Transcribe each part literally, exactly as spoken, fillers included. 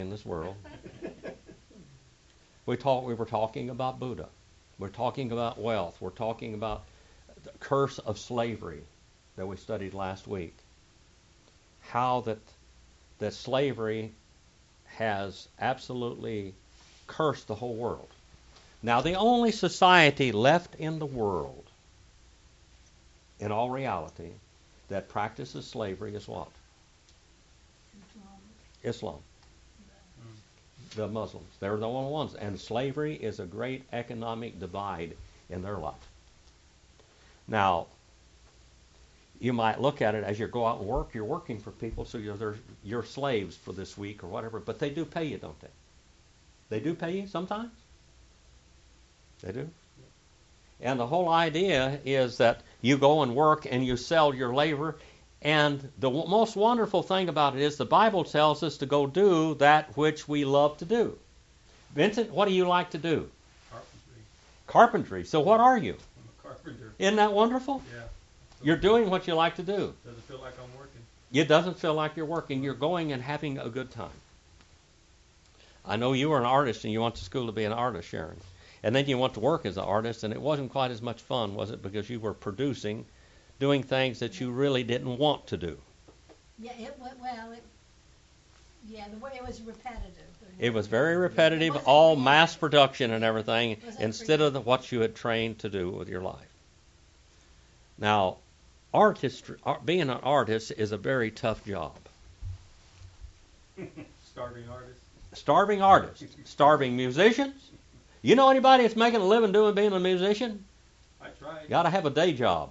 in this world. We talk, we were talking about Buddha. We're talking about wealth. We're talking about the curse of slavery that we studied last week. How that that slavery has absolutely cursed the whole world. Now, the only society left in the world, in all reality, that practices slavery is what? Islam. The Muslims. They're the only ones. And slavery is a great economic divide in their life. Now, you might look at it as you go out and work, you're working for people, so you're, they're, you're slaves for this week or whatever, but they do pay you, don't they? They do pay you sometimes? They do? And the whole idea is that you go and work and you sell your labor, and the w- most wonderful thing about it is the Bible tells us to go do that which we love to do. Vincent, what do you like to do? Carpentry. Carpentry. So what are you? I'm a carpenter. Isn't that wonderful? Yeah. You're doing what you like to do. Doesn't feel like I'm working. It doesn't feel like you're working. You're going and having a good time. I know you were an artist and you went to school to be an artist, Sharon. And then you went to work as an artist, and it wasn't quite as much fun, was it? Because you were producing, doing things that you really didn't want to do. Yeah, it went well. It, yeah, the way it was repetitive. It was very repetitive, wasn't all creative. mass production and everything, Wasn't instead of the, what you had trained to do with your life. Now, artistry, art, being an artist is a very tough job. Starving artist. Starving artists, starving musicians. You know anybody that's making a living doing being a musician? I tried. Got to have a day job.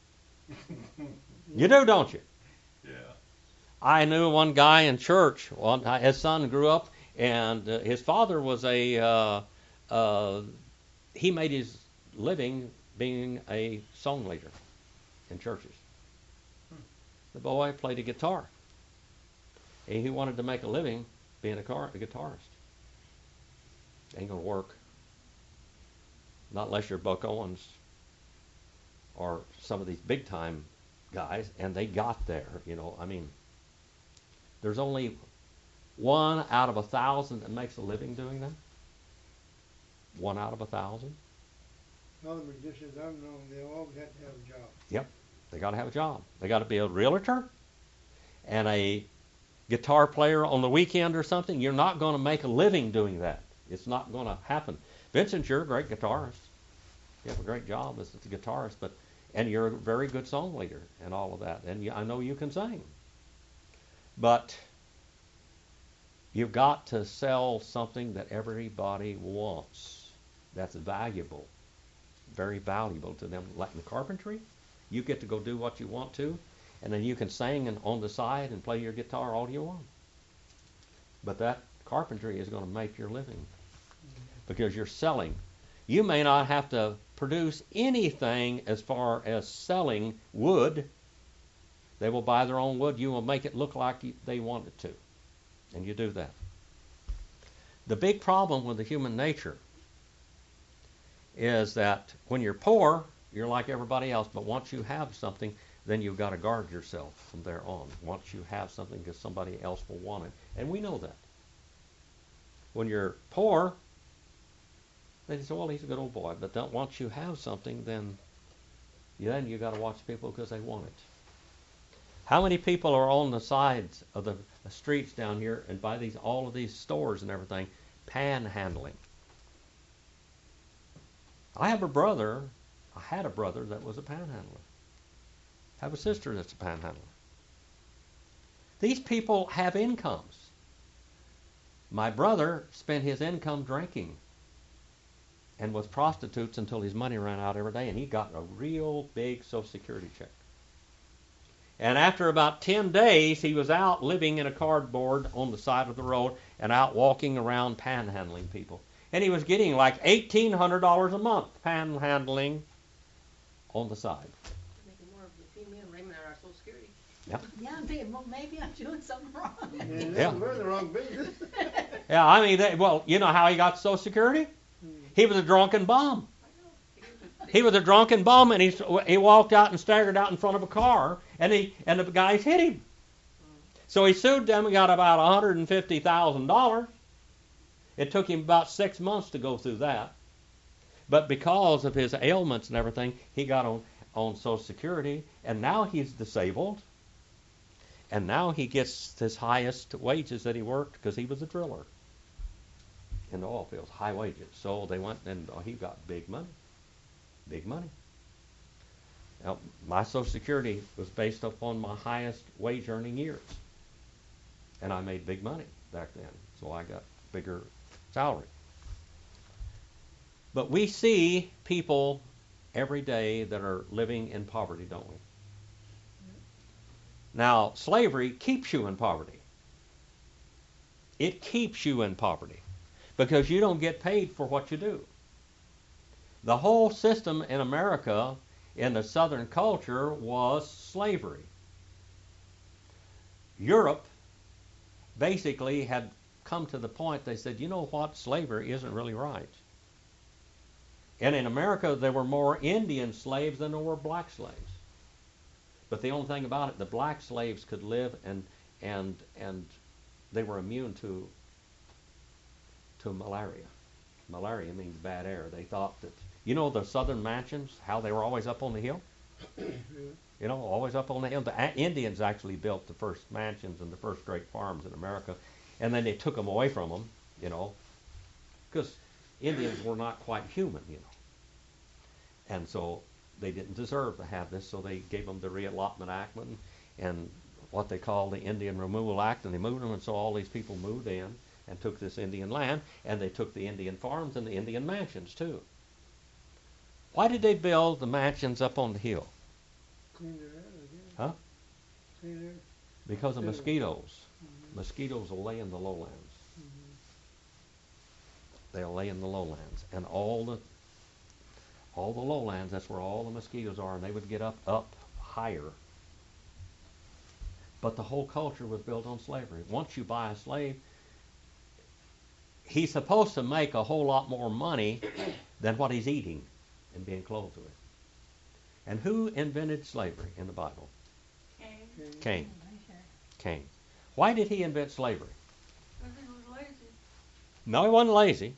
You do, don't you? Yeah. I knew one guy in church. Well, his son grew up, and uh, his father was a. Uh, uh, he made his living being a song leader in churches. Hmm. The boy played a guitar. And he wanted to make a living being a, car, a guitarist. Ain't gonna work. Not unless you're Buck Owens or some of these big time guys, and they got there, you know. I mean, there's only one out of a thousand that makes a living doing that. One out of a thousand. All the musicians I've known, they all got to have a job. Yep, they got to have a job. They got to be a realtor and a guitar player on the weekend or something. You're not going to make a living doing that. It's not going to happen. Vincent, you're a great guitarist. You have a great job as a guitarist, but and you're a very good song leader and all of that. And you, I know you can sing. But you've got to sell something that everybody wants. That's valuable, very valuable to them. Like in the carpentry, you get to go do what you want to, and then you can sing and on the side and play your guitar all you want. But that carpentry is going to make your living because you're selling. You may not have to produce anything as far as selling wood. They will buy their own wood. You will make it look like they want it to. And you do that. The big problem with the human nature is that when you're poor, you're like everybody else. But once you have something, then you've got to guard yourself from there on. Once you have something, because somebody else will want it. And we know that. When you're poor, they say, well, he's a good old boy. But then once you have something, then, then you got to watch people because they want it. How many people are on the sides of the, the streets down here and by these all of these stores and everything, panhandling? I have a brother, I had a brother that was a panhandler. I have a sister that's a panhandler. These people have incomes. My brother spent his income drinking and was prostitutes until his money ran out every day, and he got a real big Social Security check. And after about ten days, he was out living in a cardboard on the side of the road and out walking around panhandling people. And he was getting like eighteen hundred dollars a month panhandling on the side. Making more of the female Raymond out of our Social Security. Yeah. Yeah, I'm thinking, well, maybe I'm doing something wrong. And Yeah. we're in the wrong business. Yeah, I mean, they, well, you know how he got Social Security? He was a drunken bum. He was a drunken bum, and he he walked out and staggered out in front of a car, and he and the guys hit him. So he sued them and got about one hundred fifty thousand dollars. It took him about six months to go through that. But because of his ailments and everything, he got on, on Social Security, and now he's disabled. And now he gets his highest wages that he worked because he was a driller in the oil fields, high wages. So they went and oh, he got big money, big money. Now, my Social Security was based upon my highest wage earning years. And I made big money back then, so I got bigger salary. But we see people every day that are living in poverty, don't we? Now, slavery keeps you in poverty. It keeps you in poverty because you don't get paid for what you do. The whole system in America, in the Southern culture, was slavery. Europe basically had come to the point they said, you know what, slavery isn't really right. And in America, there were more Indian slaves than there were black slaves. But the only thing about it, the black slaves could live and and and they were immune to to malaria. Malaria means bad air. They thought that, you know, the southern mansions, how they were always up on the hill? You know, always up on the hill. The A- Indians actually built the first mansions and the first great farms in America, and then they took them away from them, you know, because Indians were not quite human, you know. And so they didn't deserve to have this, so they gave them the Reallotment Act and, and what they call the Indian Removal Act, and they moved them, and so all these people moved in and took this Indian land, and they took the Indian farms and the Indian mansions too. Why did they build the mansions up on the hill? Clean their air, I guess. Huh? Clean air. Because of Yeah. mosquitoes. Mhm. Mosquitoes will lay in the lowlands. Mhm. They'll lay in the lowlands, and all the all the lowlands, that's where all the mosquitoes are, and they would get up up higher. But the whole culture was built on slavery. Once you buy a slave, he's supposed to make a whole lot more money than what he's eating and being clothed with. And who invented slavery in the Bible? Okay. Okay. Cain. Sure. Cain. Why did he invent slavery? Because he was lazy. No, he wasn't lazy.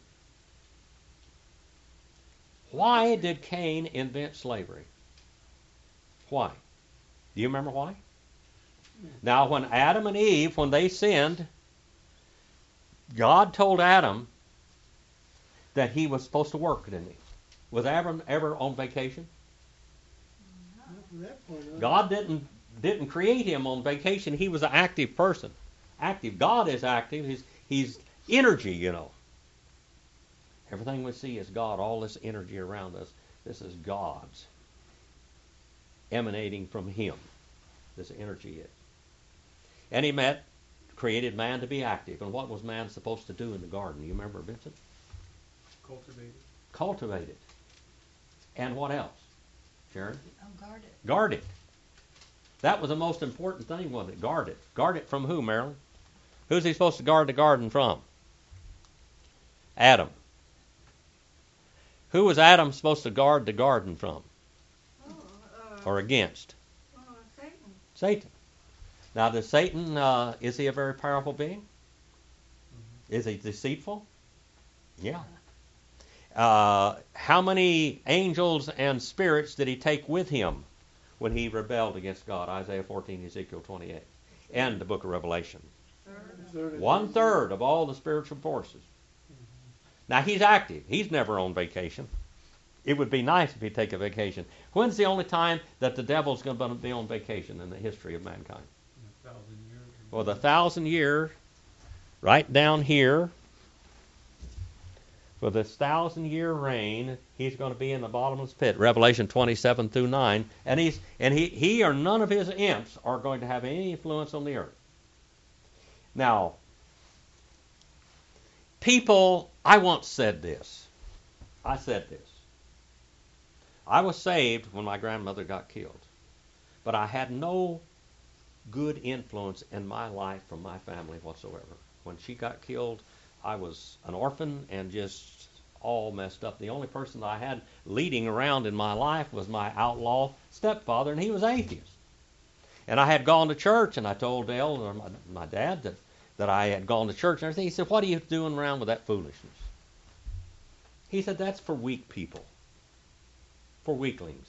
Why did Cain invent slavery? Why? Do you remember why? Now, when Adam and Eve, when they sinned, God told Adam that he was supposed to work, didn't he? Was Adam ever on vacation? Not from that point on. God didn't didn't create him on vacation. He was an active person. Active. God is active. He's he's energy, you know. Everything we see is God. All this energy around us, this is God's emanating from him. This energy is. And he met, created man to be active. And what was man supposed to do in the garden? You remember, Vincent? Cultivated. Cultivate it. And what else? Sharon? Oh, guard it. Guard it. That was the most important thing, wasn't it? Guard it. Guard it from who, Marilyn? Who's he supposed to guard the garden from? Adam. Who was Adam supposed to guard the garden from? Oh, uh, Or against? oh, Satan. Satan. Now, does Satan, uh, is he a very powerful being? Is he deceitful? Yeah. Uh, how many angels and spirits did he take with him when he rebelled against God? Isaiah fourteen, Ezekiel twenty-eight, and the book of Revelation. Third. Third of One these. third of all the spiritual forces. Now, he's active. He's never on vacation. It would be nice if he'd take a vacation. When's the only time that the devil's going to be on vacation in the history of mankind? In a thousand years. Well, the thousand year, right down here, for this thousand year reign, he's going to be in the bottomless pit. Revelation twenty-seven through nine, and he's and he he or none of his imps are going to have any influence on the earth. Now, people, I once said this. I said this. I was saved when my grandmother got killed, but I had no good influence in my life from my family whatsoever. When she got killed, I was an orphan and just all messed up. The only person that I had leading around in my life was my outlaw stepfather, and he was atheist. And I had gone to church, and I told Dale, or my, my dad, that, that I had gone to church and everything. He said, what are you doing around with that foolishness? He said, that's for weak people, for weaklings.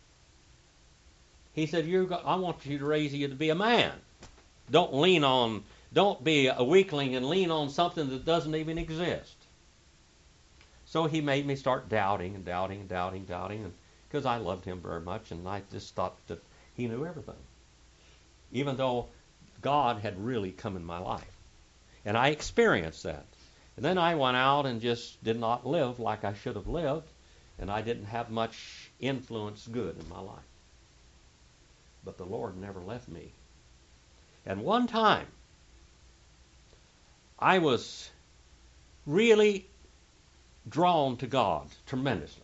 He said, you I want you to raise you to be a man. Don't lean on, don't be a weakling and lean on something that doesn't even exist. So he made me start doubting and doubting and doubting and doubting, and because I loved him very much, and I just thought that he knew everything, even though God had really come in my life. And I experienced that. And then I went out and just did not live like I should have lived, and I didn't have much influence good in my life. But the Lord never left me. And one time, I was really drawn to God tremendously.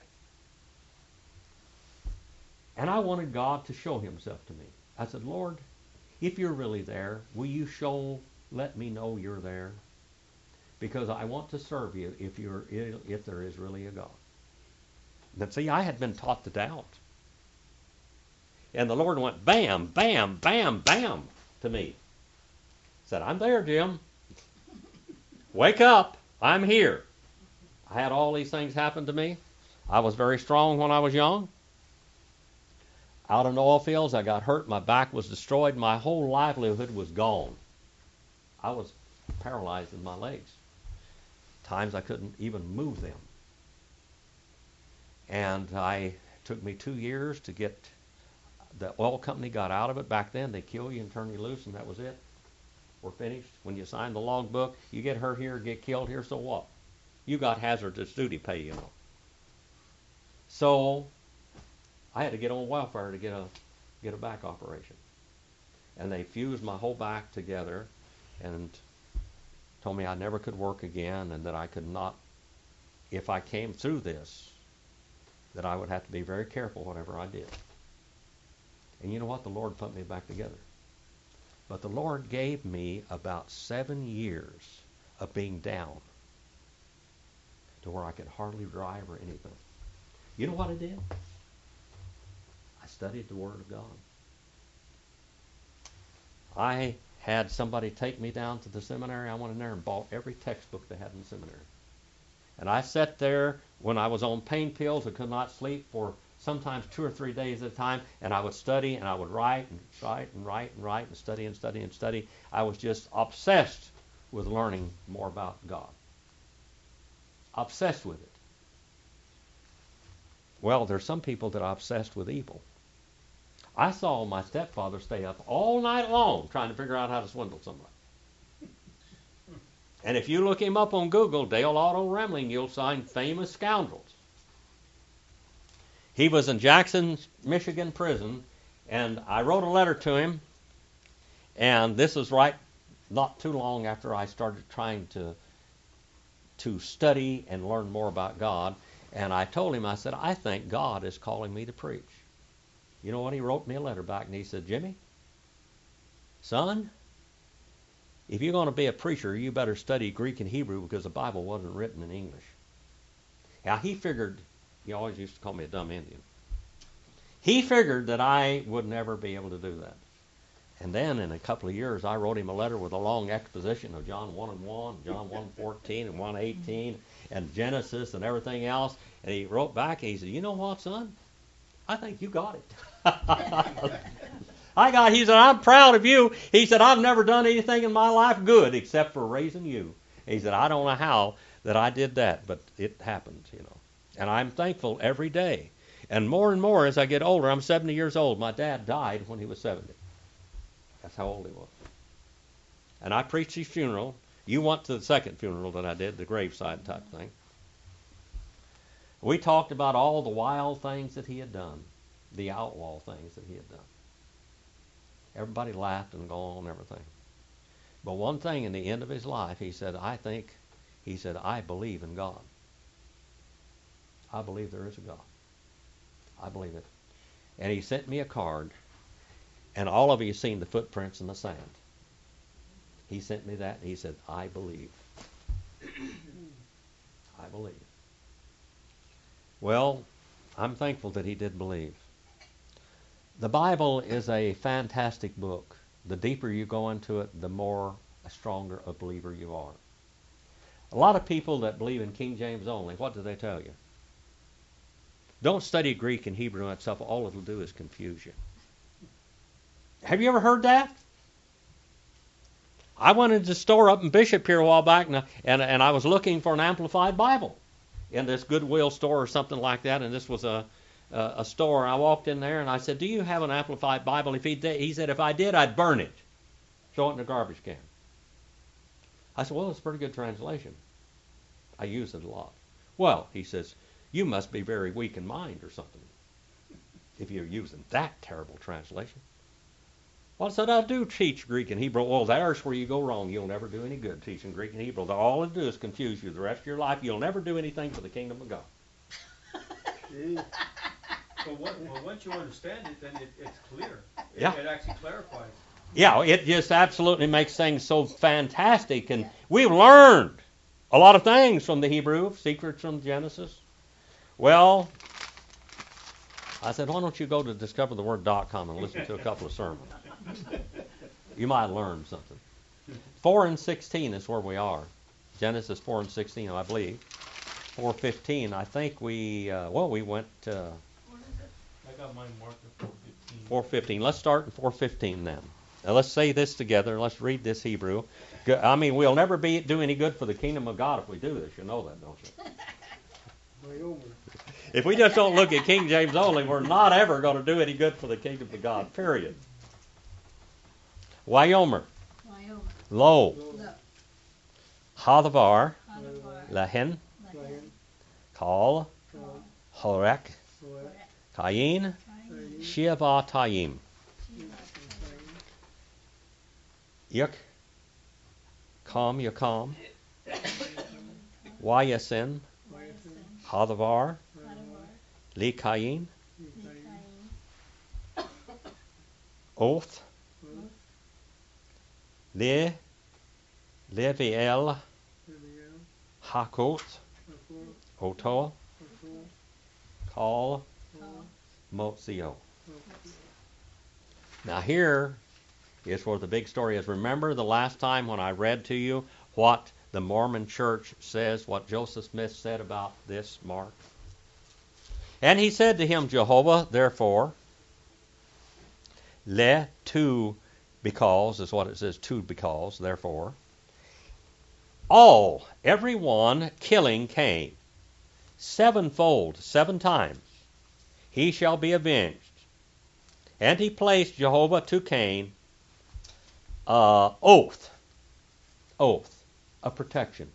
And I wanted God to show himself to me. I said, Lord, if you're really there, will you show, let me know you're there? Because I want to serve you if you're if there is really a God. But see, I had been taught to doubt. And the Lord went bam, bam, bam, bam to me. Said, I'm there, Jim. Wake up. I'm here. I had all these things happen to me. I was very strong when I was young. Out in the oil fields, I got hurt. My back was destroyed. My whole livelihood was gone. I was paralyzed in my legs. Times I couldn't even move them. And I it took me two years to get, the oil company got out of it. Back then, they kill you and turn you loose, and that was it. We're finished. When you sign the logbook, you get hurt here, get killed here, so what? You got hazardous duty pay, you know. So I had to get on welfare to get a get a back operation. And they fused my whole back together and told me I never could work again, and that I could not, if I came through this, that I would have to be very careful whatever I did. And you know what? The Lord put me back together. But the Lord gave me about seven years of being down to where I could hardly drive or anything. You know what I did? I studied the Word of God. I had somebody take me down to the seminary. I went in there and bought every textbook they had in the seminary. And I sat there when I was on pain pills and could not sleep for sometimes two or three days at a time, and I would study and I would write and write and write and write and study and study and study. I was just obsessed with learning more about God. Obsessed with it. Well, there's some people that are obsessed with evil. I saw my stepfather stay up all night long trying to figure out how to swindle somebody. And if you look him up on Google, Dale Otto Remling, you'll find famous scoundrels. He was in Jackson, Michigan prison, and I wrote a letter to him, and this was right not too long after I started trying to to study and learn more about God, and I told him, I said, I think God is calling me to preach. You know what? He wrote me a letter back, and he said, Jimmy, son, if you're going to be a preacher, you better study Greek and Hebrew because the Bible wasn't written in English. Now, he figured, he always used to call me a dumb Indian. He figured that I would never be able to do that. And then in a couple of years, I wrote him a letter with a long exposition of John one and one, John one fourteen and one eighteen, and Genesis and everything else. And he wrote back, and he said, you know what, son? I think you got it. I got, he said, I'm proud of you. He said, I've never done anything in my life good except for raising you. He said, I don't know how that I did that, but it happened, you know. And I'm thankful every day. And more and more as I get older, I'm seventy years old. My dad died when he was seventy. That's how old he was. And I preached his funeral. You went to the second funeral that I did, the graveside type thing. We talked about all the wild things that he had done, the outlaw things that he had done. Everybody laughed and gone and everything. But one thing in the end of his life, he said, I think, he said, I believe in God. I believe there is a God. I believe it. And he sent me a card, and all of you have seen the footprints in the sand. He sent me that, and he said, I believe. I believe. Well, I'm thankful that he did believe. The Bible is a fantastic book. The deeper you go into it, the more a stronger a believer you are. A lot of people that believe in King James only, what do they tell you? Don't study Greek and Hebrew and that stuff. All it'll do is confuse you. Have you ever heard that? I went into the store up in Bishop here a while back, and, and, and I was looking for an Amplified Bible in this Goodwill store or something like that, and this was a, a, a store. I walked in there, and I said, do you have an Amplified Bible? If he, did, he said, if I did, I'd burn it. Throw it in the garbage can. I said, well, it's a pretty good translation. I use it a lot. Well, he says, you must be very weak in mind or something if you're using that terrible translation. Well, I said, I do teach Greek and Hebrew. Well, there's where you go wrong. You'll never do any good teaching Greek and Hebrew. All it do is confuse you the rest of your life. You'll never do anything for the kingdom of God. Gee, But, what, but once you understand it, then it, it's clear. It, Yeah. it actually clarifies. Yeah, it just absolutely makes things so fantastic. And we've learned a lot of things from the Hebrew, secrets from Genesis. Well, I said, why don't you go to discover the word dot com and listen to a couple of sermons? You might learn something. four and sixteen is where we are. Genesis four and sixteen, I believe. four fifteen, I think we, uh, well, we went uh, What is it? I got mine marked at four fifteen. four fifteen. Let's start in four fifteen then. Now let's say this together. Let's read this Hebrew. Go- I mean, we'll never be do any good for the kingdom of God if we do this. You know that, don't you? Wyomer. If we just don't look at King James only, we're not ever going to do any good for the kingdom of God, period. Wyomer, Wyoming. Lo, Lo, Look. Hadavar, Hadavar. Lahen, Lahen, Kal, Kal. Horek, Soet, Kayin, Kain. Shiva Tayim, Shiva. Yuk, Kam Yakam, Wayasin, Hyacinth, Hadavar, Hadavar. Li Kayin, Ephraim, Kain. Oath, Oath, Le, Leviel, Leviel, Hakot, Hakor, Oto, Hakor, Kal, Kal. Motzio. Hakor. Now here is where the big story is. Remember the last time when I read to you what the Mormon church says, what Joseph Smith said about this mark? And he said to him, Jehovah, therefore, le tu, because, is what it says, tu, because, therefore, all, every one killing Cain, sevenfold, seven times, he shall be avenged. And he placed Jehovah to Cain uh, oath, oath of protection.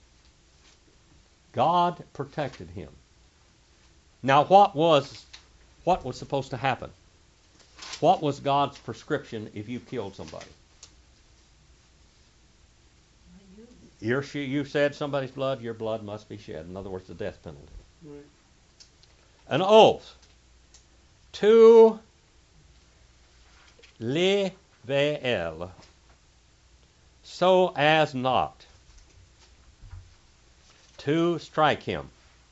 God protected him. Now, what was what was supposed to happen? What was God's prescription if you killed somebody? You're, you said somebody's blood, your blood must be shed. In other words, the death penalty. Right. An oath to Leviel, so as not to strike him,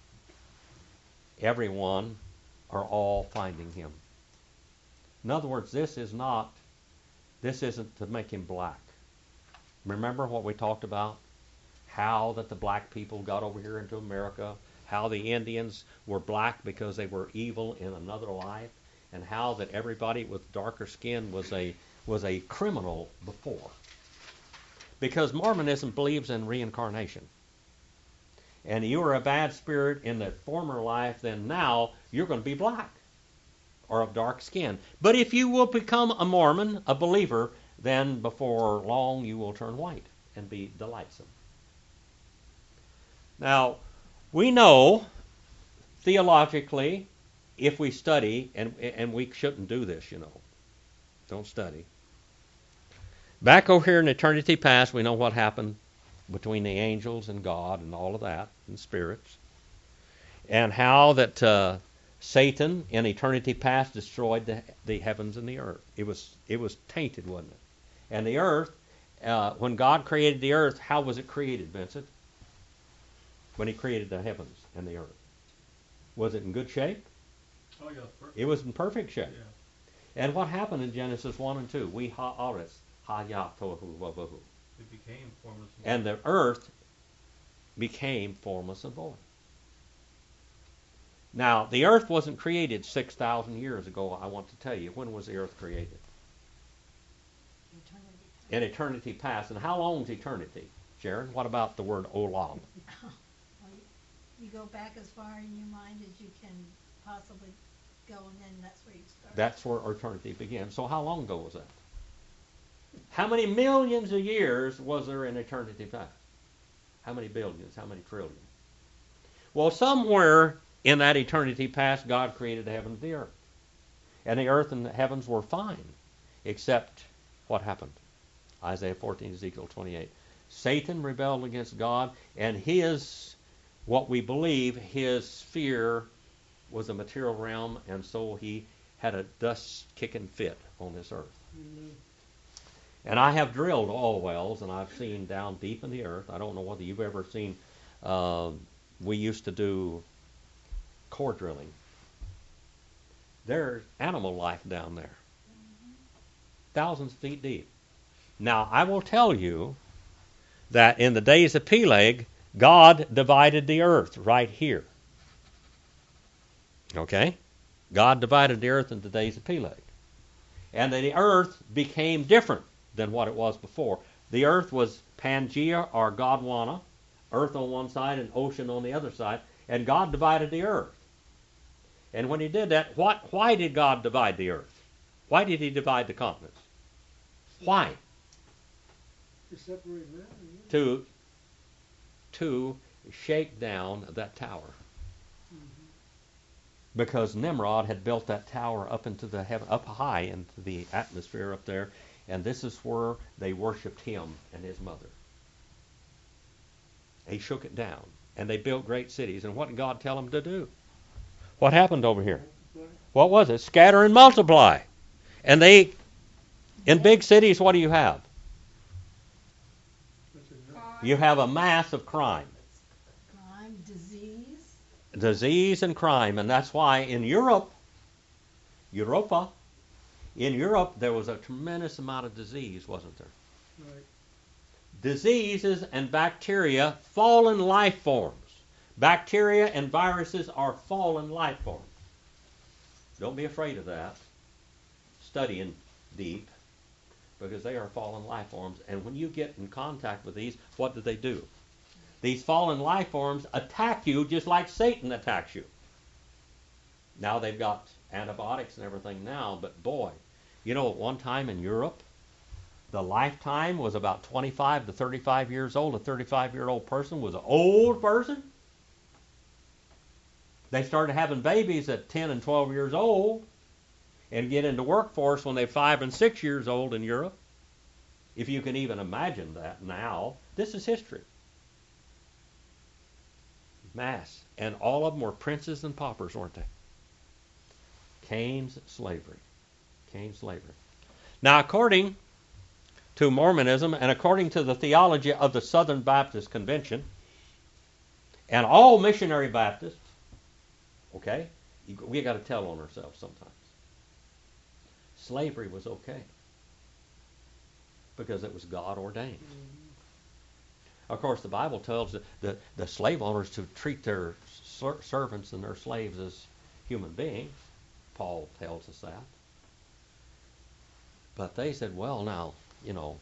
everyone or all finding him. In other words, this is not, this isn't to make him black. Remember what we talked about? How that the black people got over here into America, how the Indians were black because they were evil in another life, and how that everybody with darker skin was a was a criminal before. Because Mormonism believes in reincarnation. And you were a bad spirit in the former life, then now you're going to be black or of dark skin. But if you will become a Mormon, a believer, then before long you will turn white and be delightsome. Now, we know theologically, if we study, and, and we shouldn't do this, you know, don't study. Back over here in eternity past, we know what happened between the angels and God and all of that, and spirits, and how that uh, Satan in eternity past destroyed the, the heavens and the earth. It was it was tainted, wasn't it? And the earth, uh, when God created the earth, how was it created, Vincent? When he created the heavens and the earth. Was it in good shape? Oh, yeah, perfect. It was in perfect shape. Yeah. And what happened in Genesis one and two? We ha'aretz, haya tohu vavohu. It became formless. And the earth became formless and void. Now, the earth wasn't created six thousand years ago, I want to tell you. When was the earth created? Eternity. In eternity past. And how long is eternity? Sharon, what about the word olam? Well, you, you go back as far in your mind as you can possibly go, and then that's where you start. That's where eternity began. So how long ago was that? How many millions of years was there in eternity past? How many billions? How many trillions? Well, somewhere in that eternity past, God created the heavens and the earth. And the earth and the heavens were fine, except what happened? Isaiah fourteen, Ezekiel twenty-eight. Satan rebelled against God, and his, what we believe, his sphere was a material realm, and so he had a dust-kicking fit on this earth. Amen. And I have drilled oil wells, and I've seen down deep in the earth. I don't know whether you've ever seen, uh, we used to do core drilling. There's animal life down there, thousands of feet deep. Now, I will tell you that in the days of Peleg, God divided the earth right here. Okay? God divided the earth in the days of Peleg. And the earth became different than what it was before. The earth was Pangea or Gondwana, earth on one side and ocean on the other side, and God divided the earth. And when he did that, what, why did God divide the earth? Why did he divide the continents? Why? To separate man. Yeah. To, to shake down that tower. Mhm. Because Nimrod had built that tower up into the heaven, up high into the atmosphere up there, and this is where they worshipped him and his mother. He shook it down, and they built great cities. And what did God tell them to do? What happened over here? What was it? Scatter and multiply. And they, in big cities, what do you have? That's a no. Five. You have a mass of crime. Crime, disease. Disease and crime, and that's why in Europe, Europa, in Europe there was a tremendous amount of disease, wasn't there? Right. Diseases and bacteria, fallen life forms. Bacteria and viruses are fallen life forms. Don't be afraid of that. Study in deep, because they are fallen life forms, and when you get in contact with these, what do they do? These fallen life forms attack you just like Satan attacks you. Now they've got antibiotics and everything now, but boy, you know, at one time in Europe, the lifetime was about twenty-five to thirty-five years old. A thirty-five-year-old person was an old person. They started having babies at ten and twelve years old and get into workforce when they're five and six years old in Europe. If you can even imagine that now, this is history. Mass. And all of them were princes and paupers, weren't they? Cain's slavery. Cain's slavery. Now, according to Mormonism and according to the theology of the Southern Baptist Convention and all missionary Baptists, okay, we got to tell on ourselves sometimes. Slavery was okay because it was God ordained. Mhm. Of course, the Bible tells the, the, the slave owners to treat their ser- servants and their slaves as human beings. Paul tells us that. But they said, well, now, you know,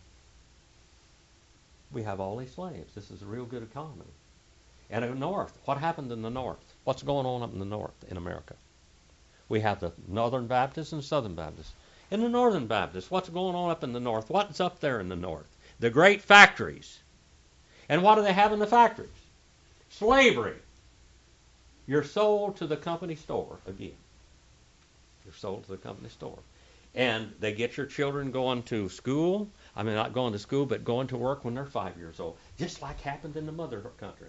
we have all these slaves. This is a real good economy. And in the North, what happened in the North? What's going on up in the North in America? We have the Northern Baptists and Southern Baptists. In the Northern Baptists, what's going on up in the North? What's up there in the North? The great factories. And what do they have in the factories? Slavery. You're sold to the company store again. You're sold to the company store. And they get your children going to school. I mean, not going to school, but going to work when they're five years old. Just like happened in the mother country.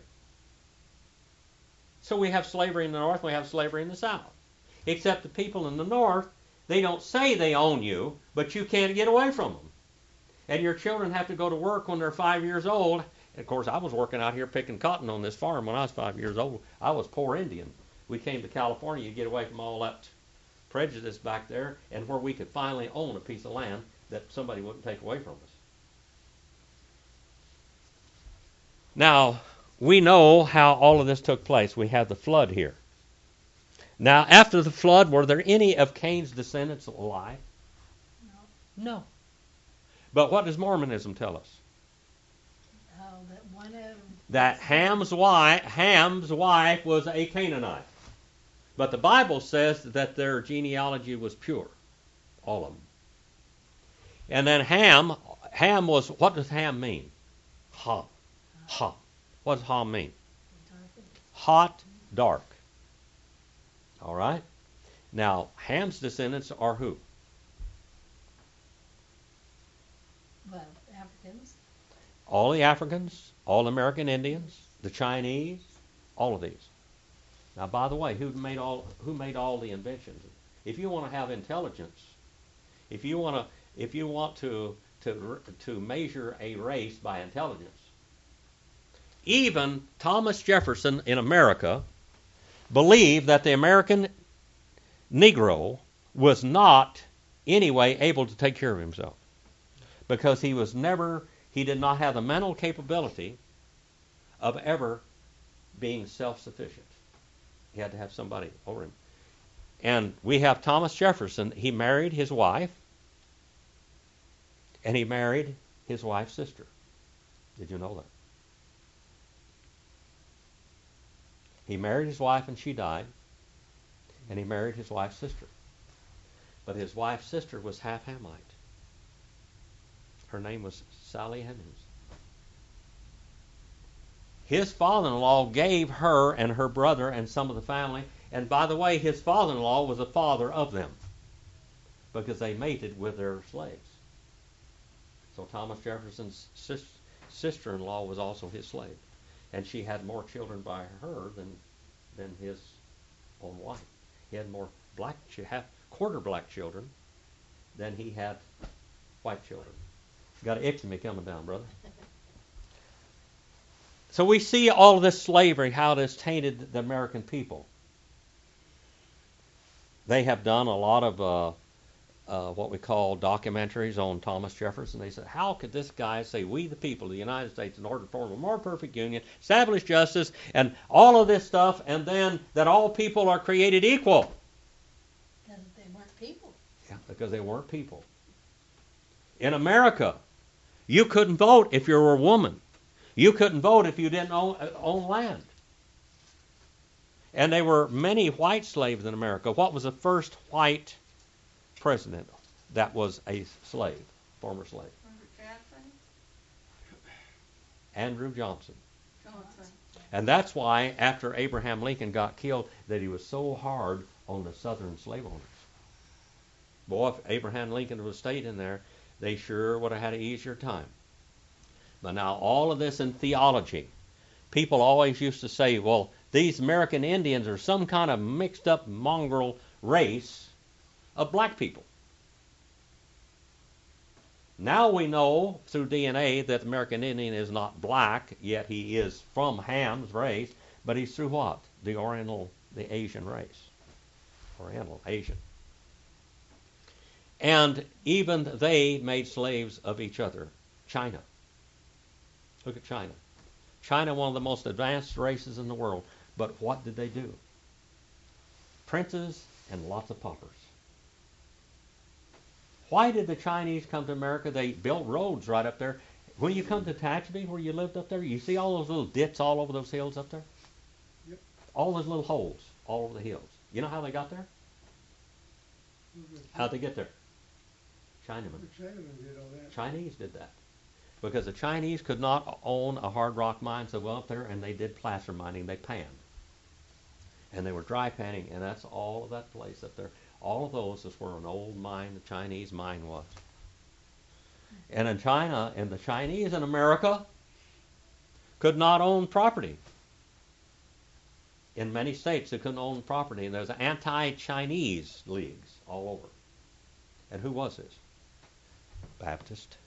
So we have slavery in the North, we have slavery in the South. Except the people in the North, they don't say they own you, but you can't get away from them. And your children have to go to work when they're five years old. And of course, I was working out here picking cotton on this farm when I was five years old. I was poor Indian. We came to California to get away from all that prejudice back there, and where we could finally own a piece of land that somebody wouldn't take away from us. Now, we know how all of this took place. We have the flood here. Now, after the flood, were there any of Cain's descendants alive? No. No. But what does Mormonism tell us? Oh, that one of. That Ham's wife, Ham's wife was a Canaanite. But the Bible says that their genealogy was pure, all of them. And then Ham, Ham was, what does Ham mean? Ha. Ha. What does Ha mean? Hot, dark. All right? Now, Ham's descendants are who? Well, Africans. All the Africans, all the American Indians, the Chinese, all of these. Now, by the way, who made all who made all the inventions? If you want to have intelligence, if you want to if you want to to to measure a race by intelligence, even Thomas Jefferson in America believed that the American Negro was not anyway able to take care of himself, because he was never he did not have the mental capability of ever being self-sufficient. He had to have somebody over him. And we have Thomas Jefferson. He married his wife, and he married his wife's sister. Did you know that? He married his wife and she died, and he married his wife's sister. But his wife's sister was half Hamite. Her name was Sally Hemings. His father-in-law gave her and her brother and some of the family, and by the way, his father-in-law was the father of them, because they mated with their slaves. So Thomas Jefferson's sis- sister-in-law was also his slave, and she had more children by her than than his own wife. He had more black, half quarter black children than he had white children. Got an eczema coming down, brother. So we see all of this slavery, how it has tainted the American people. They have done a lot of uh, uh, what we call documentaries on Thomas Jefferson. They said, how could this guy say, we the people of the United States, in order to form a more perfect union, establish justice, and all of this stuff, and then that all people are created equal? Because they weren't people. Yeah, because they weren't people. In America, you couldn't vote if you were a woman. You couldn't vote if you didn't own, own land. And there were many white slaves in America. What was the first white president that was a slave, former slave? Jackson? Andrew Johnson. Johnson. And that's why after Abraham Lincoln got killed, that he was so hard on the southern slave owners. Boy, if Abraham Lincoln would have stayed in there, they sure would have had an easier time. But now all of this in theology, people always used to say, well, these American Indians are some kind of mixed up mongrel race of black people. Now we know through D N A that the American Indian is not black, yet he is from Ham's race, but he's through what? The Oriental, the Asian race. Oriental, Asian. And even they made slaves of each other. China. Look at China. China, one of the most advanced races in the world. But what did they do? Princes and lots of paupers. Why did the Chinese come to America? They built roads right up there. When you come to Taxby, where you lived up there, you see all those little dits all over those hills up there? Yep. All those little holes all over the hills. You know how they got there? How'd they get there? Chinamen. The Chinamen did all that. Chinese did that. Because the Chinese could not own a hard rock mine, so well up there, and they did placer mining. They panned. And they were dry panning, and that's all of that place up there. All of those is where an old mine, the Chinese mine, was. And in China, and the Chinese in America could not own property. In many states, they couldn't own property, and there's anti-Chinese leagues all over. And who was this? Baptist.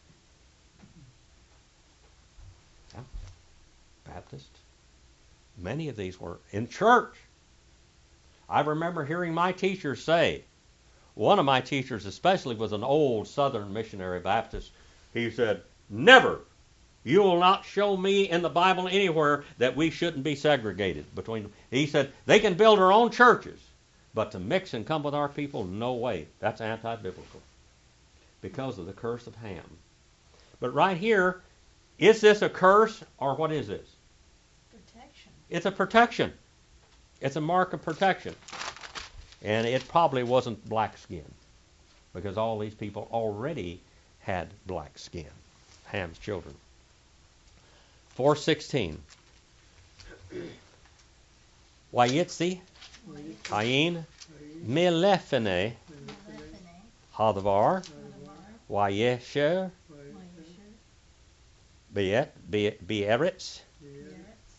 Yeah. Baptist. Many of these were in church. I remember hearing my teachers say, one of my teachers especially was an old Southern missionary Baptist. He said, never, you will not show me in the Bible anywhere that we shouldn't be segregated between them. He said, they can build their own churches, but to mix and come with our people, no way. That's anti-biblical because of the curse of Ham. But right here, is this a curse or what is this? Protection. It's a protection. It's a mark of protection. And it probably wasn't black skin because all these people already had black skin, Ham's children. four sixteen. Wayitzi, Cain, Melephene, Melephene, Hadavar, Hadavar, Wayesher, Moisher, Beet, Be- Beeretz, Yeretz,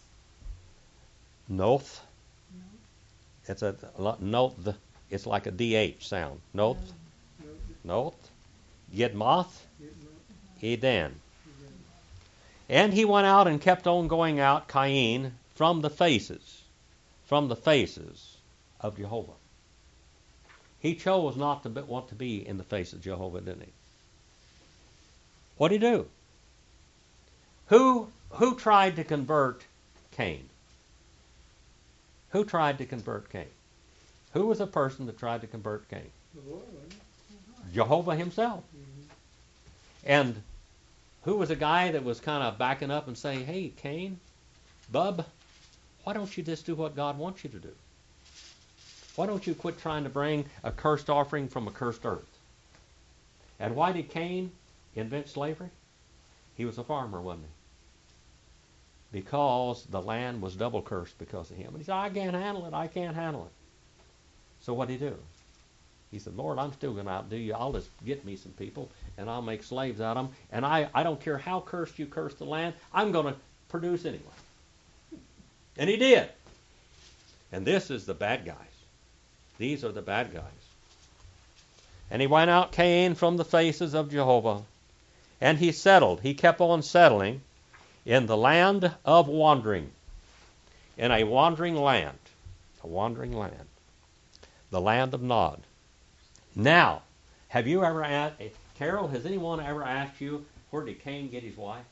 Noth. No, It's a note. It's like a D H sound. Noth, Noth, Yidmoth, Eden. And he went out and kept on going out, Cain, from the faces, from the faces of Jehovah. He chose not to be, want to be in the face of Jehovah, didn't he? What did he do? Who who tried to convert Cain? Who tried to convert Cain? Who was the person that tried to convert Cain? The Lord, wasn't it? Jehovah himself. Mhm. And who was a guy that was kind of backing up and saying, hey, Cain, bub, why don't you just do what God wants you to do? Why don't you quit trying to bring a cursed offering from a cursed earth? And why did Cain invent slavery? He was a farmer, wasn't he? Because the land was double cursed because of him. And he said, I can't handle it, I can't handle it. So what did he do? He said, Lord, I'm still going to outdo you. I'll just get me some people, and I'll make slaves out of them. And I, I don't care how cursed you curse the land, I'm going to produce anyway. And he did. And this is the bad guys. These are the bad guys. And he went out, Cain, from the faces of Jehovah, and he settled. He kept on settling in the land of wandering, in a wandering land, a wandering land, the land of Nod. Now, have you ever asked, Carol, has anyone ever asked you, where did Cain get his wife?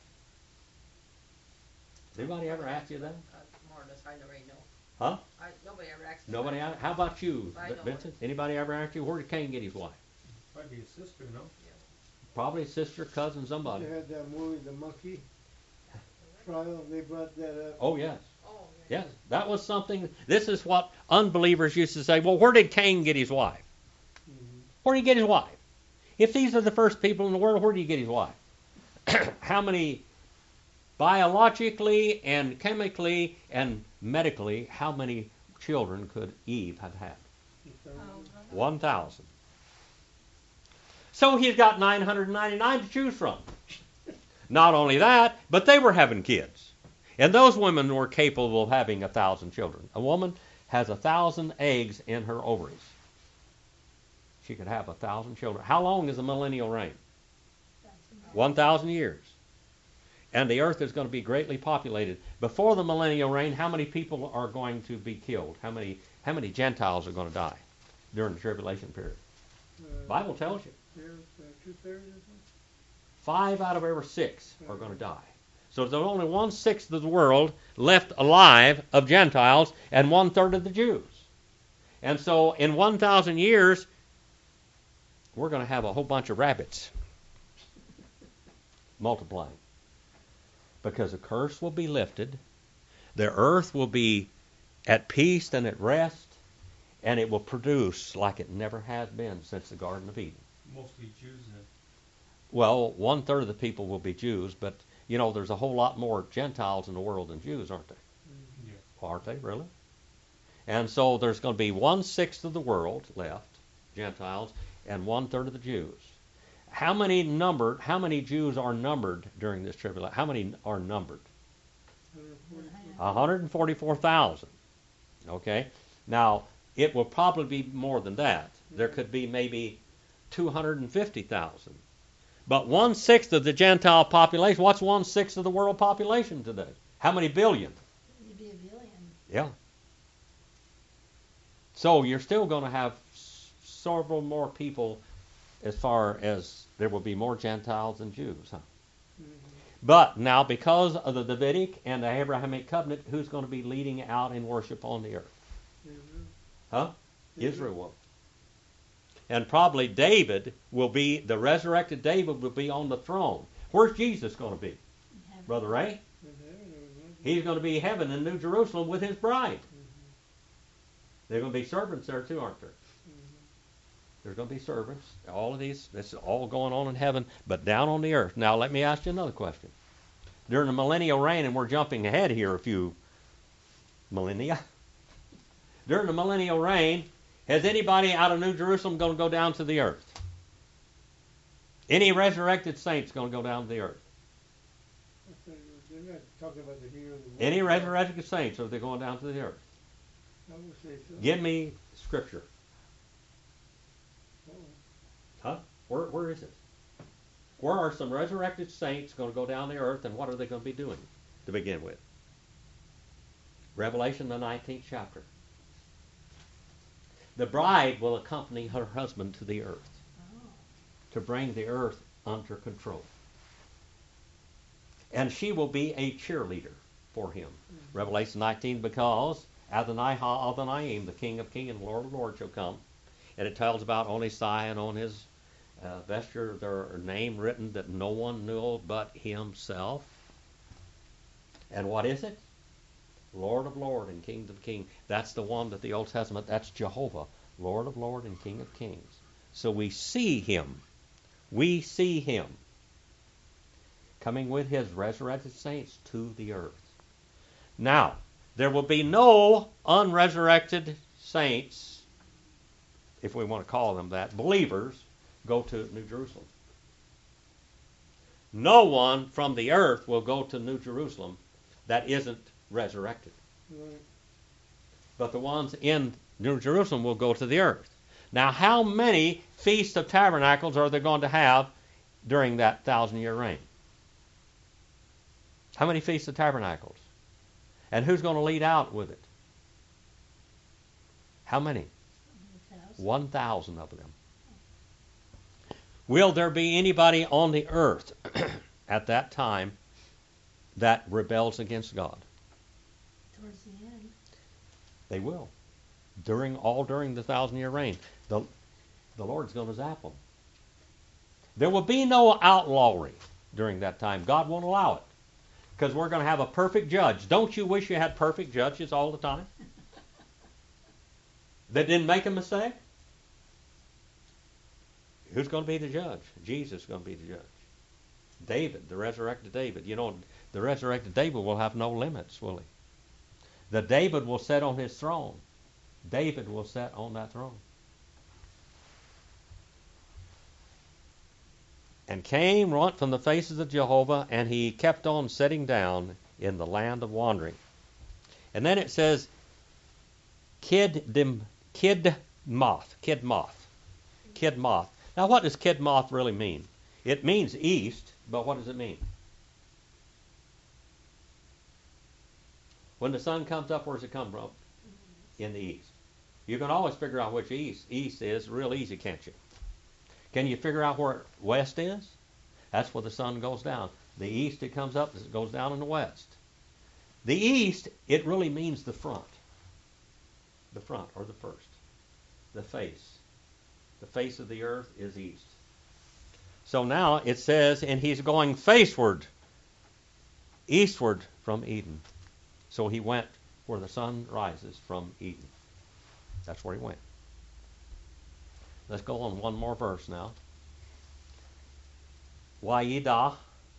Has anybody ever asked you that? Uh, more or less, I already know. Huh? I, nobody ever asked me. Nobody? that. How about you, I know Vincent? Anybody ever asked you, where did Cain get his wife? Might be his sister, no? Probably sister, cousin, somebody. They had that movie, The Monkey Trial, they brought that up. Oh, yes. Oh, yeah. Yes, that was something. This is what unbelievers used to say. Well, where did Cain get his wife? Mhm. Where did he get his wife? If these are the first people in the world, where did he get his wife? How many, biologically and chemically and medically, how many children could Eve have had? One thousand. So he's got nine hundred ninety-nine to choose from. Not only that, but they were having kids. And those women were capable of having a thousand children. A woman has a thousand eggs in her ovaries. She could have a thousand children. How long is the millennial reign? One thousand years. And the earth is going to be greatly populated. Before the millennial reign, how many people are going to be killed? How many how many Gentiles are going to die during the tribulation period? Uh, Bible tells you. yeah, uh, two-thirds or something? Five out of every six are going to die. So there's only one-sixth of the world left alive of Gentiles and one-third of the Jews. And so in one thousand years, we're going to have a whole bunch of rabbits multiplying. Because the curse will be lifted, the earth will be at peace and at rest, and it will produce like it never has been since the Garden of Eden. Mostly Jews then. Well, one-third of the people will be Jews, but, you know, there's a whole lot more Gentiles in the world than Jews, aren't there? Yeah. Well, aren't they, really? And so there's going to be one-sixth of the world left, Gentiles, and one-third of the Jews. How many numbered, how many Jews are numbered during this tribulation? How many are numbered? one hundred forty-four thousand. Okay? Now, it will probably be more than that. There could be maybe two hundred fifty thousand. But one-sixth of the Gentile population, what's one-sixth of the world population today? How many billion? It'd be a billion. Yeah. So you're still going to have s- several more people as far as there will be more Gentiles than Jews. Huh? Mhm. But now, because of the Davidic and the Abrahamic covenant, who's going to be leading out in worship on the earth? Israel. Huh? Israel will. And probably David will be, the resurrected David will be on the throne. Where's Jesus going to be? in heaven. Brother Ray? In heaven, there was one. He's going to be in heaven in New Jerusalem with his bride. Mhm. There are going to be servants there too, aren't there? Mhm. There's going to be servants. All of these, this is all going on in heaven, but down on the earth. Now, let me ask you another question. During the millennial reign, and we're jumping ahead here a few millennia. During the millennial reign, has anybody out of New Jerusalem going to go down to the earth? Any resurrected saints going to go down to the earth? I thought you were- They're not talking about the here or the. Any now. resurrected saints, are they going down to the earth? I would say so. Give me scripture. Oh, Huh? Where, where is it? Where are some resurrected saints going to go down the earth, and what are they going to be doing to begin with? Revelation, the nineteenth chapter. The bride will accompany her husband to the earth Oh, to bring the earth under control. And she will be a cheerleader for him. Revelation nineteen, because Adonai ha-Adonai, the King of Kings and Lord of Lords, shall come. And it tells about on his thigh and on his uh, vesture their name written that no one knew but himself. And what is it? Lord of Lords and King of Kings. That's the one that the Old Testament, that's Jehovah, Lord of Lords and King of Kings. So we see him. We see him coming with his resurrected saints to the earth. Now, there will be no unresurrected saints, if we want to call them that, believers, go to New Jerusalem. No one from the earth will go to New Jerusalem that isn't resurrected. right. But the ones in New Jerusalem will go to the earth. Now, how many Feasts of Tabernacles are they going to have during that thousand-year reign? How many Feasts of Tabernacles? And who's going to lead out with it? How many? one thousand. One thousand of them. Will there be anybody on the earth at that time that rebels against God? Towards the end. They will. During all during the thousand year reign. The, the Lord's going to zap them. There will be no outlawry during that time. God won't allow it. Because we're going to have a perfect judge. Don't you wish you had perfect judges all the time? That didn't make a mistake? Who's going to be the judge? Jesus is going to be the judge. David, the resurrected David. You know, the resurrected David will have no limits, will he? The David will sit on his throne. David will sit on that throne. And came runt from the faces of Jehovah, and he kept on sitting down in the land of wandering. And then it says, Kiddim, Kidmoth, Kidmoth, Kidmoth. Now, what does Kidmoth really mean? It means east, but what does it mean? When the sun comes up, where does it come from? In the east. You can always figure out which east east is real easy, can't you? Can you figure out where west is? That's where the sun goes down. The east, it comes up, it goes down in the west. The east, it really means the front. The front, or the first. The face. The face of the earth is east. So now it says, and he's going faceward, eastward from Eden. So he went where the sun rises from Eden. That's where he went. Let's go on one more verse now. Wayida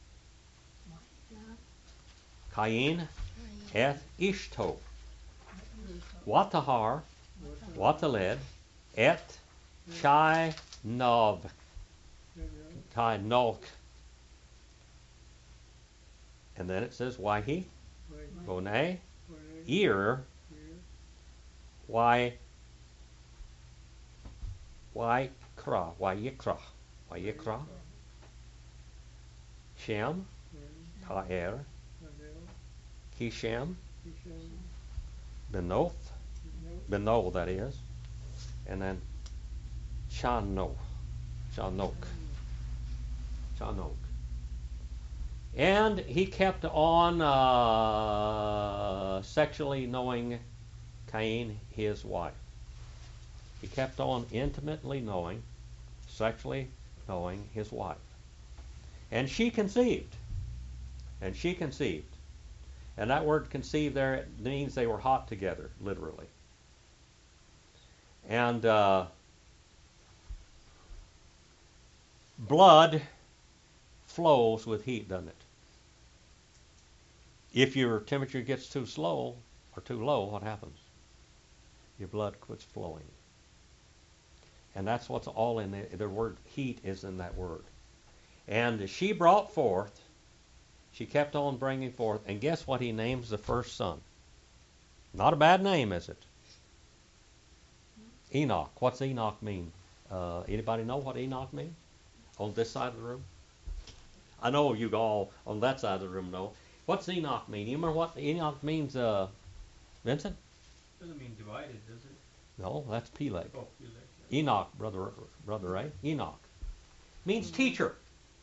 Cain eth Ishto Watahar Wataled et Chai Nov Chai Nok. And then it says Wahi Boneh Ir Why Why Kra Why Yikra Why Yikra Shem Taer Kishem Benoth Benoth, that is and then Chano, Chanok, Chanok. And he kept on uh, sexually knowing Cain, his wife. He kept on intimately knowing, sexually knowing his wife. And she conceived. And she conceived. And that word conceived there, it means they were hot together, literally. And uh, blood flows with heat, doesn't it? If your temperature gets too slow or too low, what happens? Your blood quits flowing. And that's what's all in the, the word heat is in that word. And she brought forth, she kept on bringing forth, and guess what he names the first son? Not a bad name, is it? Enoch. What's Enoch mean? Uh, anybody know what Enoch means? On this side of the room? I know you all on that side of the room know. What's Enoch mean? You remember what Enoch means, uh, Vincent? Doesn't mean divided, does it? No, that's Peleg. Oh, you like that. Enoch, brother, brother Ray. Enoch means teacher.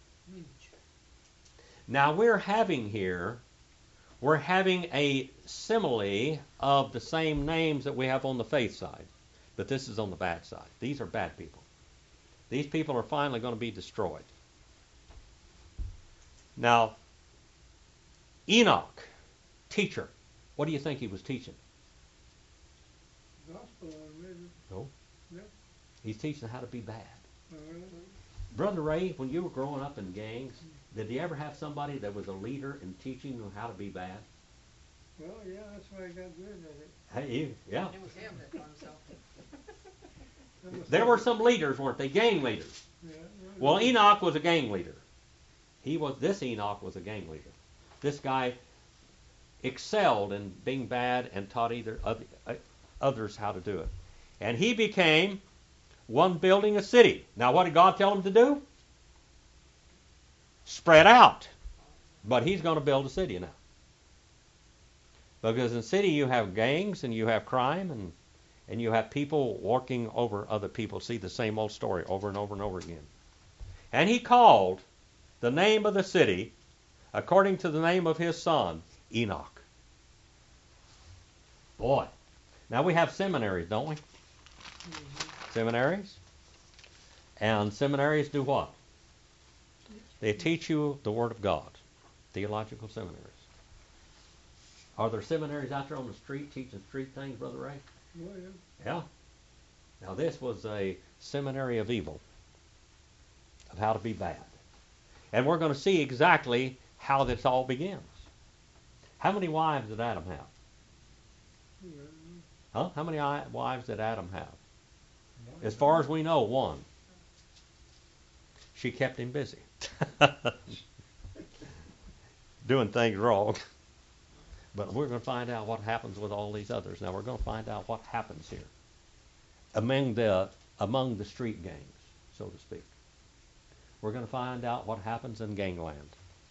Now we're having here, we're having a simile of the same names that we have on the faith side, but this is on the bad side. These are bad people. These people are finally going to be destroyed. Now, Enoch, teacher, what do you think he was teaching? Gospel on maybe. No. No. He's teaching how to be bad. Uh, Brother Ray, when you were growing up in gangs, did you ever have somebody that was a leader in teaching you how to be bad? well, yeah, that's why I got good at it. Hey, you, yeah. It was him that taught himself. I'm a There were second- some leaders, weren't they? Gang leaders. Yeah, Well, Enoch was a gang leader. He was. This Enoch was a gang leader. This guy excelled in being bad and taught either other, uh, others how to do it. And he became one building a city. Now, what did God tell him to do? Spread out. But he's going to build a city now. Because in the city you have gangs and you have crime and and you have people working over other people. See the same old story over and over and over again. And he called the name of the city, according to the name of his son, Enoch. Boy. Now we have seminaries, don't we? Mm-hmm. Seminaries. And seminaries do what? They teach you the Word of God. Theological seminaries. Are there seminaries out there on the street teaching street things, Brother Ray? Oh, yeah. Yeah. Now this was a seminary of evil, of how to be bad. And we're going to see exactly how this all begins. How many wives did Adam have? Yeah. Huh? How many i- wives did Adam have? One. As far as we know, one. She kept him busy. Doing things wrong. But we're going to find out what happens with all these others. Now we're going to find out what happens here among the among the street gangs, so to speak. We're going to find out what happens in gangland.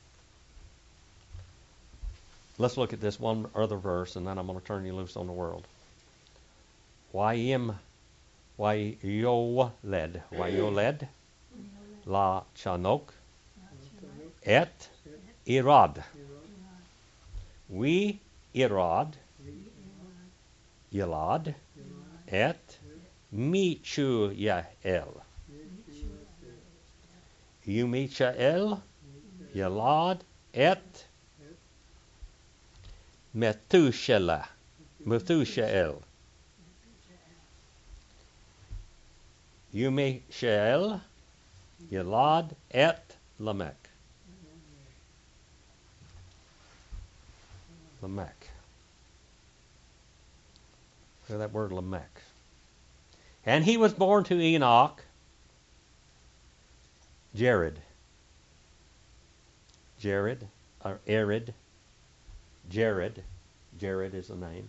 Let's look at this one other verse, and then I'm going to turn you loose on the world. Wayim, Wayoled, Wayoled, La Chanok, Et Irad. We Irad, Yelad, Et Michu Yael. You Michael, Yelad, Et Methuselah, Methuselah. You Michael, Yelad, Et Lamech. Lamech. Look at that word Lamech. And he was born to Enoch, Jared. Jared, or Arid. Jared. Jared is the name.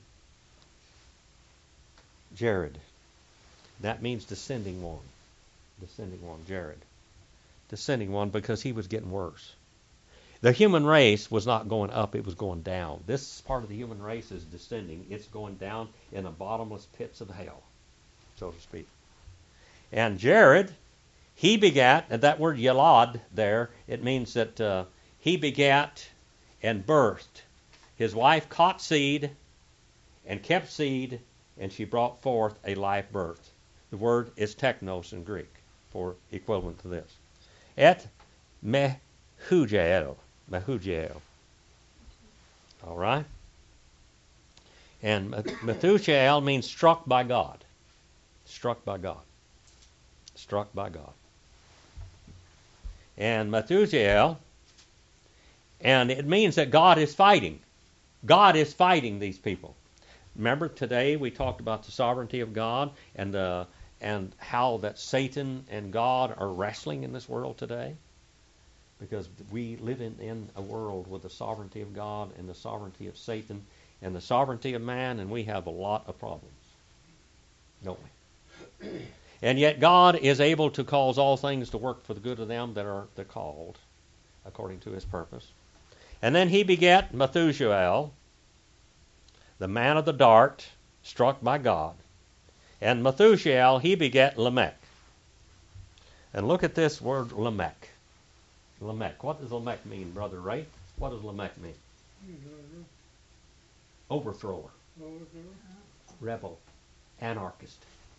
Jared. That means descending one. Descending one, Jared. Descending one because he was getting worse. The human race was not going up, it was going down. This part of the human race is descending. It's going down in the bottomless pits of hell. so to speak. And Jared, he begat, and that word Yalad there, it means that uh, he begat and birthed. His wife caught seed and kept seed, and she brought forth a live birth. The word is teknos in Greek, for equivalent to this. Et mehujael. Mehujael. All right? And Methusael means struck by God. Struck by God. Struck by God. And Methusael, and it means that God is fighting. God is fighting these people. Remember today we talked about the sovereignty of God and uh, and how that Satan and God are wrestling in this world today? Because we live in, in a world with the sovereignty of God and the sovereignty of Satan and the sovereignty of man, and we have a lot of problems, don't we? And yet God is able to cause all things to work for the good of them that are the called, according to his purpose. And then he begat Methusael, the man of the dart, struck by God. And Methusael, he begat Lamech. And look at this word Lamech. Lamech. What does Lamech mean, Brother Ray? What does Lamech mean? Overthrower, rebel, anarchist.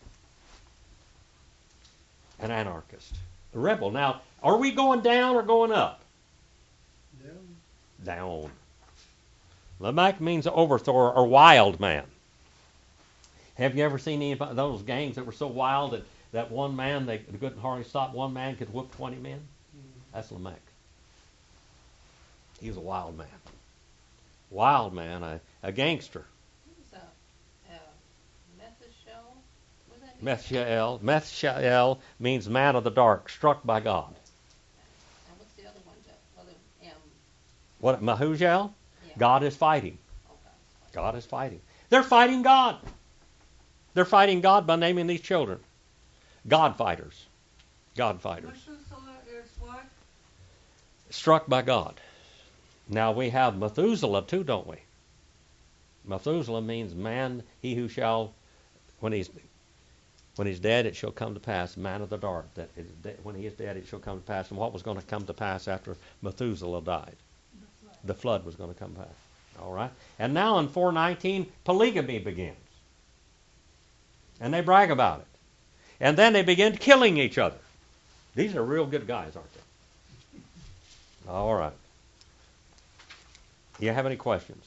An anarchist. A rebel. Now, are we going down or going up? Down. Down. Lamech means overthrower or wild man. Have you ever seen any of those gangs that were so wild that, that one man, they couldn't hardly stop one man, could whoop twenty men? That's Lamech. He was a wild man. Wild man, a, a gangster. Who's a, uh, Methuselah? What does that mean? Methuel. Methuel means man of the dark, struck by God. And what's the other one? The other M? What, Mahujael? Yeah. God is fighting. Oh, God's God is fighting. They're fighting God. They're fighting God by naming these children. God fighters. God fighters. Methuselah is what? Struck by God. Now we have Methuselah too, don't we? Methuselah means man, he who shall, when he's when he's dead, it shall come to pass, man of the dark, that is de- when he is dead, it shall come to pass. And what was going to come to pass after Methuselah died? The flood. The flood was going to come to pass. All right? And now in four nineteen, polygamy begins. And they brag about it. And then they begin killing each other. These are real good guys, aren't they? All right. Do you have any questions?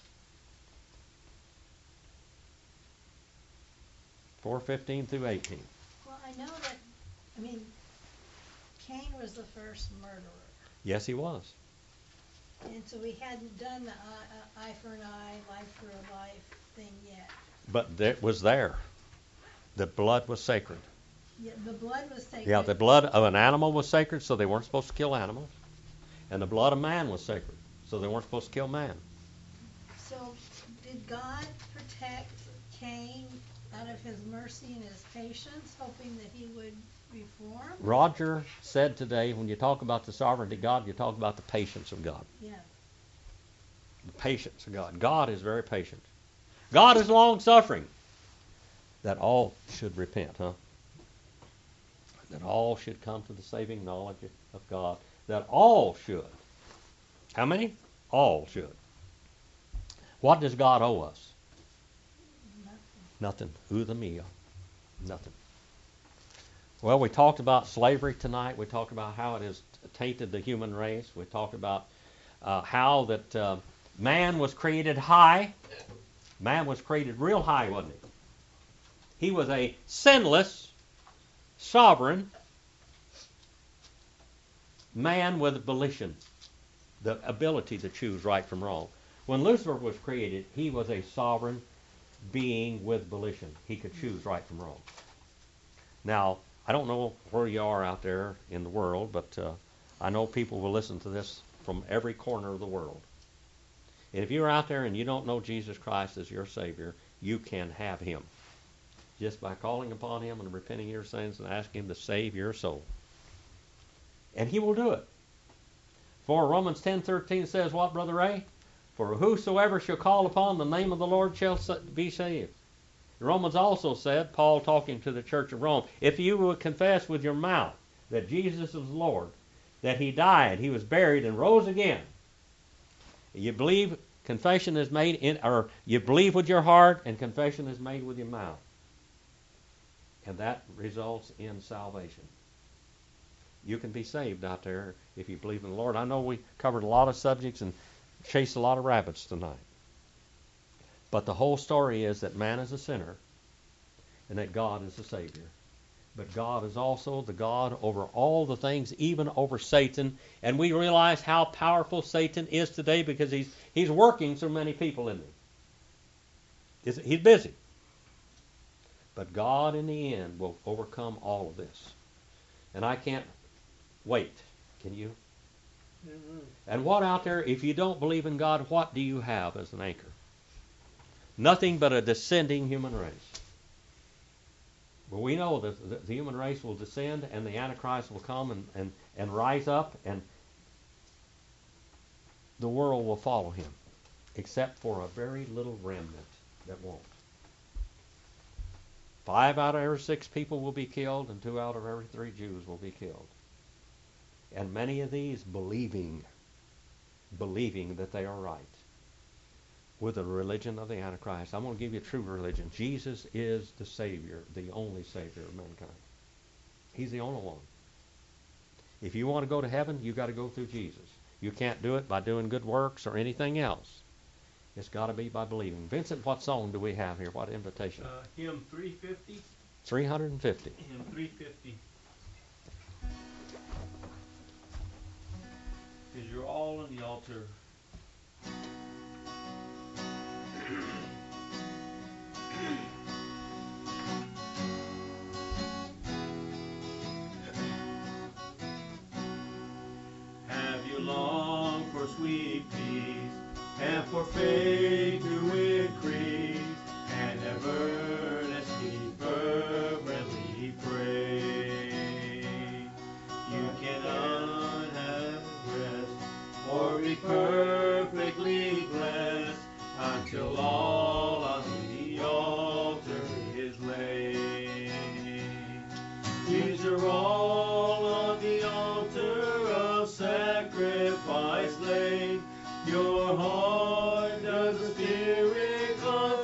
four fifteen through eighteen. Well, I know that, I mean, Cain was the first murderer. Yes, he was. And so we hadn't done the eye, uh, eye for an eye, life for a life thing yet. But it was there. The blood was sacred. Yeah, the blood was sacred. Yeah, the blood of an animal was sacred, so they weren't supposed to kill animals. And the blood of man was sacred, so they weren't supposed to kill man. So did God protect Cain out of his mercy and his patience, hoping that he would reform? Roger said today, when you talk about the sovereignty of God, you talk about the patience of God. Yeah. The patience of God. God is very patient. God is long-suffering. That all should repent, huh? That all should come to the saving knowledge of God. That all should. How many? All should. What does God owe us? Nothing. Nothing. Uda mia. Nothing. Well, we talked about slavery tonight. We talked about how it has tainted the human race. We talked about uh, how that uh, man was created high. Man was created real high, wasn't he? He was a sinless, sovereign man with volition, the ability to choose right from wrong. When Lucifer was created, he was a sovereign being with volition. He could choose right from wrong. Now, I don't know where you are out there in the world, but uh, I know people will listen to this from every corner of the world. And if you're out there and you don't know Jesus Christ as your Savior, you can have him. Just by calling upon him and repenting your sins and asking him to save your soul. And he will do it. For Romans ten thirteen says what, Brother Ray? For whosoever shall call upon the name of the Lord shall be saved. Romans also said, Paul talking to the church of Rome, if you will confess with your mouth that Jesus is Lord, that he died, he was buried, and rose again, you believe confession is made in, or you believe with your heart and confession is made with your mouth. And that results in salvation. You can be saved out there if you believe in the Lord. I know we covered a lot of subjects and chased a lot of rabbits tonight. But the whole story is that man is a sinner and that God is the Savior. But God is also the God over all the things, even over Satan. And we realize how powerful Satan is today because he's he's working through many people in it. He's busy. But God in the end will overcome all of this. And I can't wait. Can you? Mm-hmm. And what out there, if you don't believe in God, what do you have as an anchor? Nothing but a descending human race. Well, we know that the, the human race will descend and the Antichrist will come and, and, and rise up and the world will follow him, except for a very little remnant that won't. Five out of every six people will be killed and two out of every three Jews will be killed. And many of these believing, believing that they are right with the religion of the Antichrist. I'm going to give you a true religion. Jesus is the Savior, the only Savior of mankind. He's the only one. If you want to go to heaven, you've got to go through Jesus. You can't do it by doing good works or anything else. It's got to be by believing. Vincent, what song do we have here? What invitation? Uh, hymn three fifty. three hundred fifty. Hymn three fifty. Because you're all on the altar. Have you longed for sweet peace and for faith to increase and have earnestly, fervently prayed? You cannot have rest or be perfectly blessed until all on the altar is laid. These are all on the altar of sacrifice laid. Your heart does the Spirit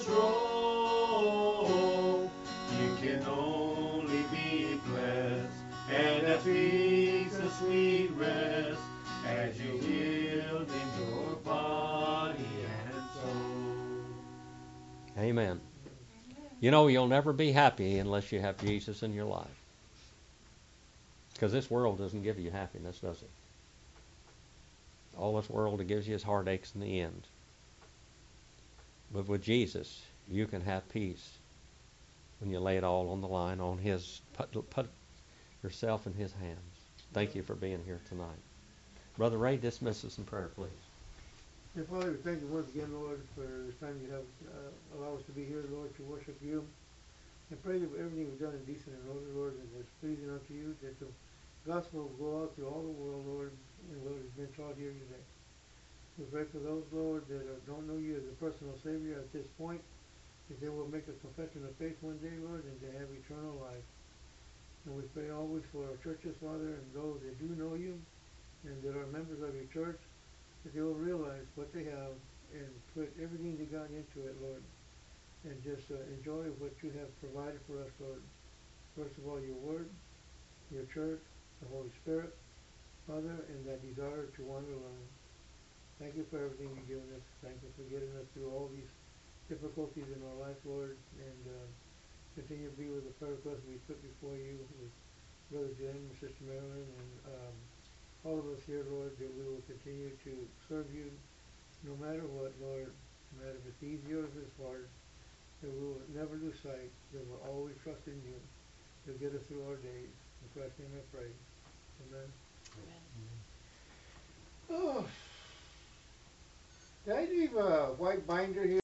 control. You can only be blessed and have peace and sweet rest as you yield in your body and soul. Amen. You know, you'll never be happy unless you have Jesus in your life. Because this world doesn't give you happiness, does it? All this world gives you is heartaches in the end. But with Jesus, you can have peace when you lay it all on the line, on His, put, put yourself in His hands. Thank you for being here tonight. Brother Ray, dismiss us in prayer, please. And Father, we thank you once again, Lord, for the time you have uh, allowed us to be here, Lord, to worship you. And pray that everything we've done is decent and order, Lord, and is pleasing unto you, that the gospel will go out through all the world, Lord, and what has been taught here today. We pray for those, Lord, that uh, don't know you as a personal Savior at this point, that they will make a confession of faith one day, Lord, and they have eternal life. And we pray always for our churches, Father, and those that do know you, and that are members of your church, that they will realize what they have and put everything they got into it, Lord, and just uh, enjoy what you have provided for us, Lord. First of all, your word, your church, the Holy Spirit, Father, and that desire to wander alone. Thank you for everything you've given us. Thank you for getting us through all these difficulties in our life, Lord, and uh, continue to be with the prayer requests we put before you with Brother Jim and Sister Marilyn and um, all of us here, Lord, that we will continue to serve you no matter what, Lord, no matter if it's easy or if it's hard, that we will never lose sight, that we'll always trust in you to get us through our days. In Christ's name I pray. Amen. Amen. Oh. Did I leave a white binder here?